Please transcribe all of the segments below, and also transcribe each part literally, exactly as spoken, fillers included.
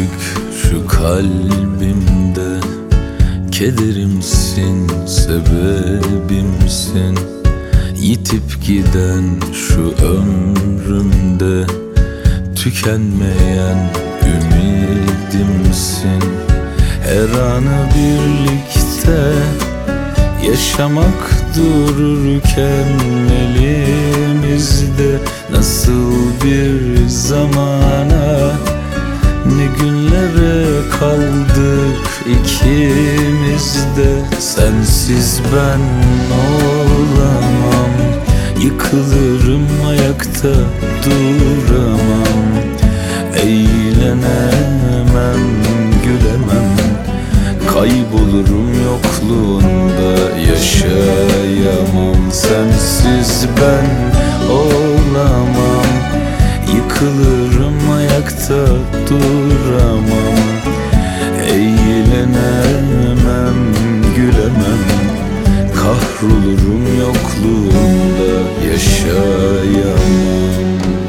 büyük şu kalbimde. Kederimsin, sebebimsin. Yitip giden şu ömrümde tükenmeyen ümidimsin. Her anı birlikte yaşamak dururken elimizde nasıl bir zamana, ne günlere kaldık ikimiz de. Sensiz ben olamam, yıkılırım ayakta duramam. Eğlenemem, gülemem, kaybolurum yokluğunda yaşayamam. Sensiz ben olamam, yıkılırım ayakta duramam. Eğlenemem, gülemem, kahrolurum yokluğunda yaşayamam.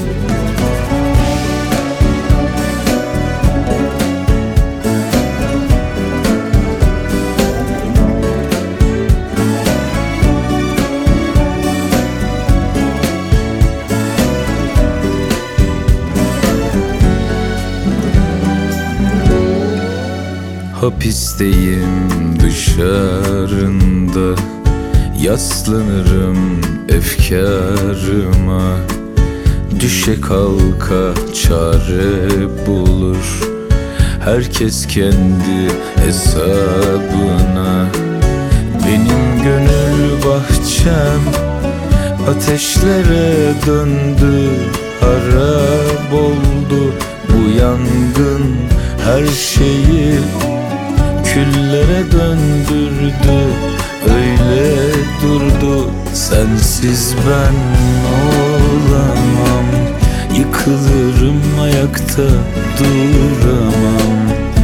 Hapisteyim dışarında, yaslanırım efkarıma. Düşe kalka çare bulur herkes kendi hesabına. Benim gönül bahçem ateşlere döndü, harap oldu bu yangın. Her şeyi küllere döndürdü, öyle durdu. Sensiz ben olamam, yıkılırım ayakta duramam.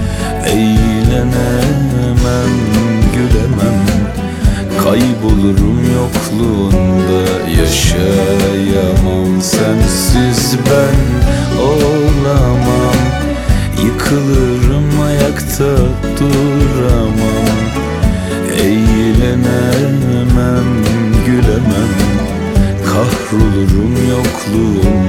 Eğlenemem, gülemem, kaybolurum yokluğunda yaşayamam. Sensiz ben olamam, yıkılırım ayakta duramam. Eğlenemem, gülemem, kahrolurum yokluğunda